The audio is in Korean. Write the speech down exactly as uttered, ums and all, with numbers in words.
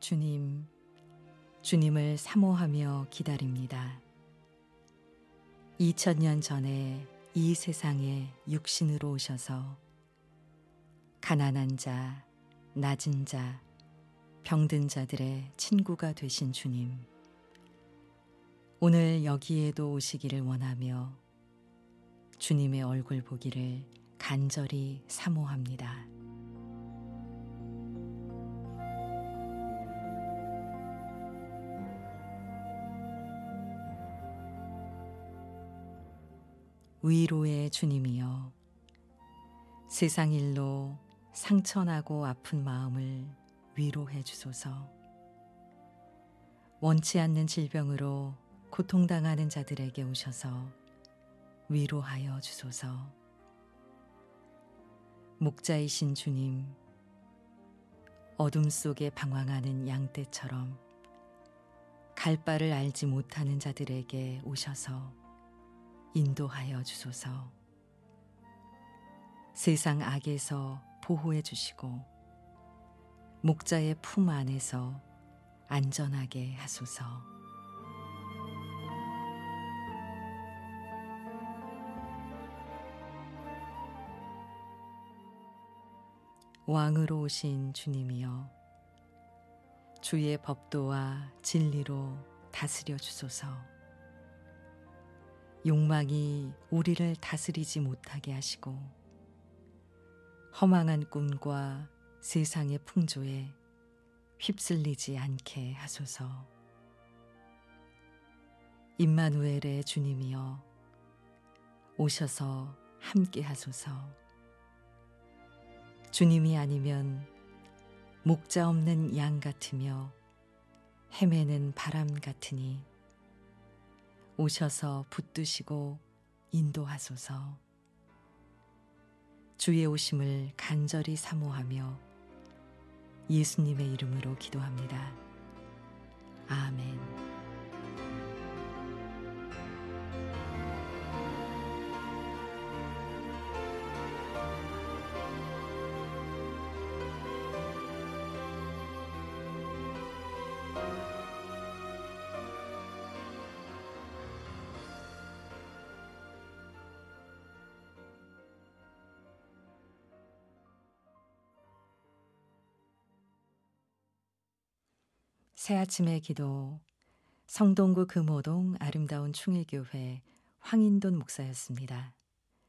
주님, 주님을 사모하며 기다립니다. 이천 년 전에 이 세상에 육신으로 오셔서 가난한 자, 낮은 자, 병든 자들의 친구가 되신 주님, 오늘 여기에도 오시기를 원하며 주님의 얼굴 보기를 간절히 사모합니다. 위로의 주님이여, 세상 일로 상처나고 아픈 마음을 위로해 주소서. 원치 않는 질병으로 고통당하는 자들에게 오셔서 위로하여 주소서. 목자이신 주님, 어둠 속에 방황하는 양떼처럼 갈 바를 알지 못하는 자들에게 오셔서 인도하여 주소서. 세상 악에서 보호해 주시고 목자의 품 안에서 안전하게 하소서. 왕으로 오신 주님이여, 주의 법도와 진리로 다스려 주소서. 욕망이 우리를 다스리지 못하게 하시고 허망한 꿈과 세상의 풍조에 휩쓸리지 않게 하소서. 임마누엘의 주님이여, 오셔서 함께 하소서. 주님이 아니면 목자 없는 양 같으며 헤매는 바람 같으니 오셔서 붙드시고 인도하소서. 주의 오심을 간절히 사모하며 예수님의 이름으로 기도합니다. 아멘. 새아침의 기도, 성동구 금호동 아름다운 충일교회 황인돈 목사였습니다.